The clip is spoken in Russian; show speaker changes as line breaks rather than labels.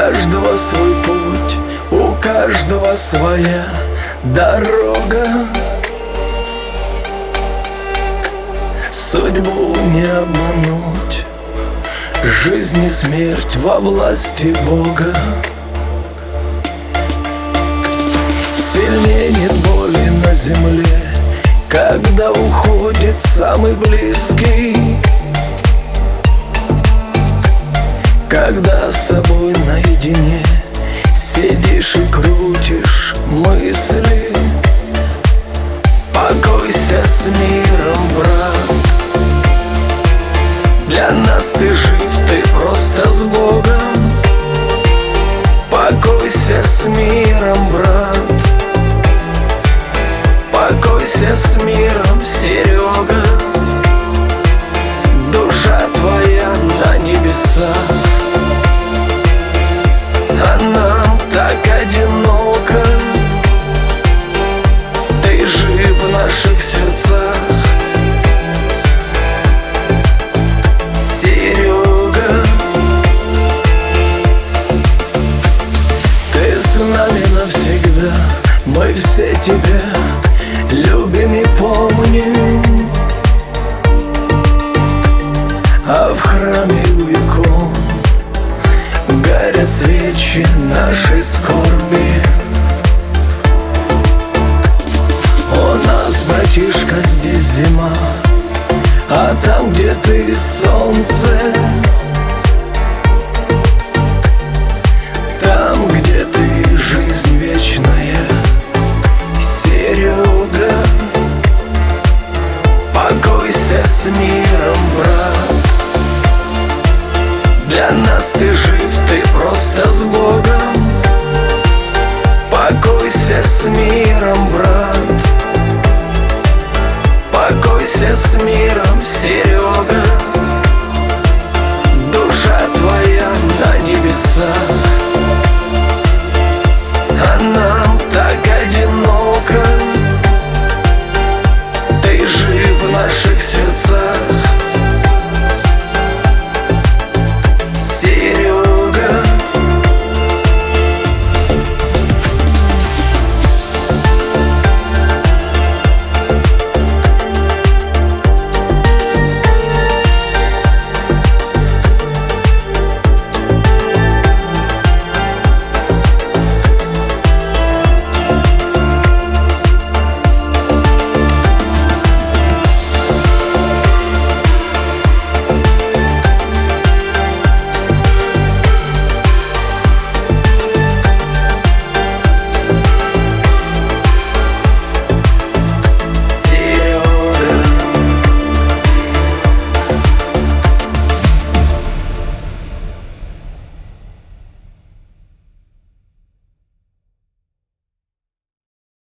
каждого свой путь, у каждого своя дорога. Судьбу не обмануть, жизнь и смерть во власти Бога. Сильнее нет боли на земле, когда уходит самый близкий, когда с собой наедине сидишь и крутишь мысли. Покойся с миром, брат, для нас ты жив, ты просто с Богом. Покойся с миром, брат, покойся с миром, Серега. Душа твоя на небесах, а нам так одиноко. Ты жив в наших сердцах, Серега. Ты с нами навсегда, мы все тебя любим и помним. А в храме у икон горят свечи нашей скорби. У нас, братишка, здесь зима, а там, где ты, солнце. Там, где ты, жизнь вечная, Серега. Покойся с миром, брат, для нас ты жив, ты просто с Богом. Покойся с миром, брат, покойся с миром, Серега. Душа твоя на небесах,